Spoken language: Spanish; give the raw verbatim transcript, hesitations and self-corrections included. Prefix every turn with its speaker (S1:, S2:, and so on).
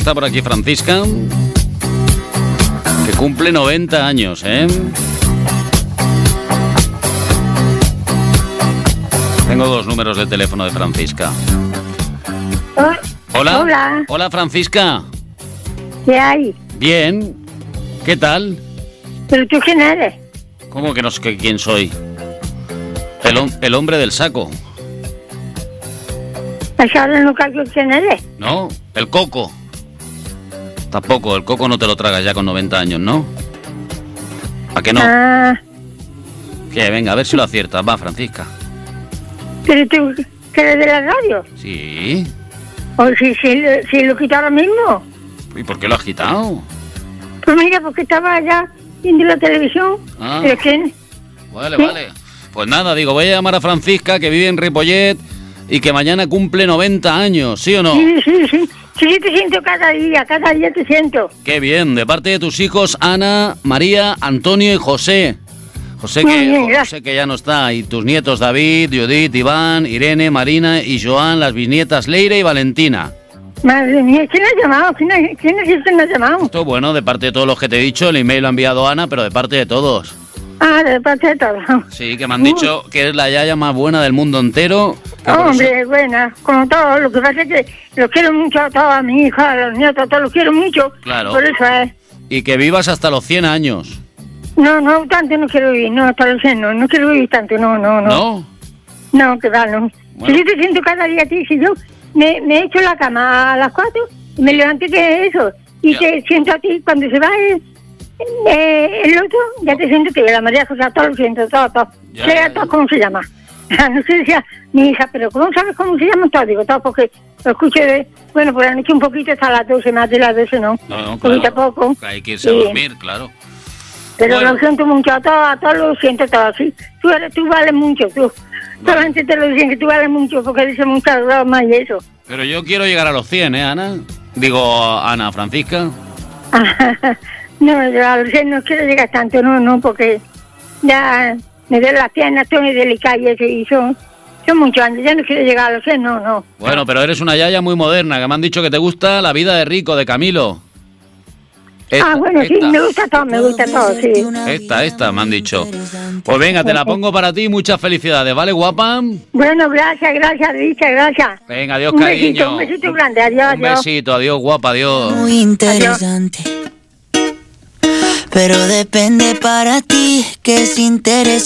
S1: está por aquí Francisca, que cumple noventa años, ¿eh? Tengo dos números de teléfono de Francisca. Hola.
S2: Hola.
S1: Hola, Francisca.
S2: ¿Qué hay?
S1: Bien. ¿Qué tal?
S2: ¿Pero tú quién eres?
S1: ¿Cómo que no sé quién soy? El, hom- el hombre del saco.
S2: ¿Es ahora no calculo quién eres?
S1: ¿No? El Coco. Tampoco, el Coco no te lo tragas ya con noventa años, ¿no? ¿A que no?
S2: Ah,
S1: Que venga, a ver si lo aciertas. Va, Francisca.
S2: ¿pero tú que eres de la radio?
S1: Sí.
S2: ¿O si, si, si lo quito ahora mismo?
S1: ¿Y por qué lo has quitado?
S2: Pues mira, porque estaba allá viendo la televisión.
S1: Ah.
S2: ¿Pero quién?
S1: Vale,
S2: ¿Sí?
S1: vale. Pues nada, digo, voy a llamar a Francisca, que vive en Ripollet y que mañana cumple noventa años, ¿sí o no?
S2: Sí, sí, sí. Sí, te siento cada día, cada día te siento.
S1: Qué bien, de parte de tus hijos Ana, María, Antonio y José. José
S2: Muy
S1: que,
S2: bien, gracias.
S1: José que ya no está, y tus nietos David, Judith, Iván, Irene, Marina y Joan, las bisnietas Leire y Valentina.
S2: Madre mía, ¿quién ha llamado? ¿Quién, ha, quién es el que me ha llamado?
S1: Esto bueno, de parte de todos los que te he dicho, el email lo ha enviado Ana, pero de parte de todos.
S2: Ah, de parte de todos.
S1: Sí, que me han dicho que es la yaya más buena del mundo entero. que por eso-
S2: Hombre, buena, como todo. Lo que pasa es que los quiero mucho a todos, a mi hija, a los nietos, a todos los quiero mucho.
S1: Claro.
S2: Por eso es.
S1: Y que vivas hasta los cien años.
S2: No, no, tanto no quiero vivir, no, hasta los cien, no, no quiero vivir tanto, no, no, no.
S1: ¿No?
S2: No, que va, no.
S1: Bueno.
S2: Si yo te siento cada día a ti, si yo me, me echo la cama a las cuatro y me levanto de eso, y
S1: Ya.
S2: te siento a ti cuando se va el, eh, el otro, ya te siento a ti, la María José, a todos lo siento, todo, todo.
S1: Ya,
S2: Sé
S1: ya,
S2: a todos cómo se llama. No sé, decía mi hija, pero ¿cómo sabes cómo se llaman todos? Digo, todo, porque lo escucho de, bueno, por la noche un poquito hasta las doce, más de las doce, ¿no?
S1: No, no,
S2: Poquito a
S1: claro.
S2: poco.
S1: Que hay que irse a
S2: Sí.
S1: dormir, claro.
S2: Pero
S1: Bueno.
S2: lo siento mucho, a todos, a todos lo siento todo, sí. Tú, eres, tú vales mucho, tú. Solamente te lo dicen que tú vales mucho porque dices muchas bromas y eso.
S1: Pero yo quiero llegar a los cien, ¿eh, Ana? Digo, Ana, Francisca.
S2: No, yo a los cien no quiero llegar tanto, no, no, porque ya me duelen las piernas, estoy muy delicada y eso, y son, son muchos años, ya no quiero llegar a los cien, no, no.
S1: Bueno, pero eres una yaya muy moderna, que me han dicho que te gusta La vida de rico, de Camilo. Esta,
S2: Ah, bueno, sí,
S1: esta,
S2: me gusta todo, me gusta todo, sí.
S1: Esta, esta, me han dicho. Pues venga, te la pongo para ti, muchas felicidades, ¿vale, guapa?
S2: Bueno, gracias, gracias, Richa, gracias.
S1: Venga, adiós,
S2: Un
S1: cariño.
S2: besito, un besito grande, adiós,
S1: Un
S2: adiós.
S1: besito, adiós, guapa, adiós.
S3: Muy interesante. Pero depende para ti que es interesante.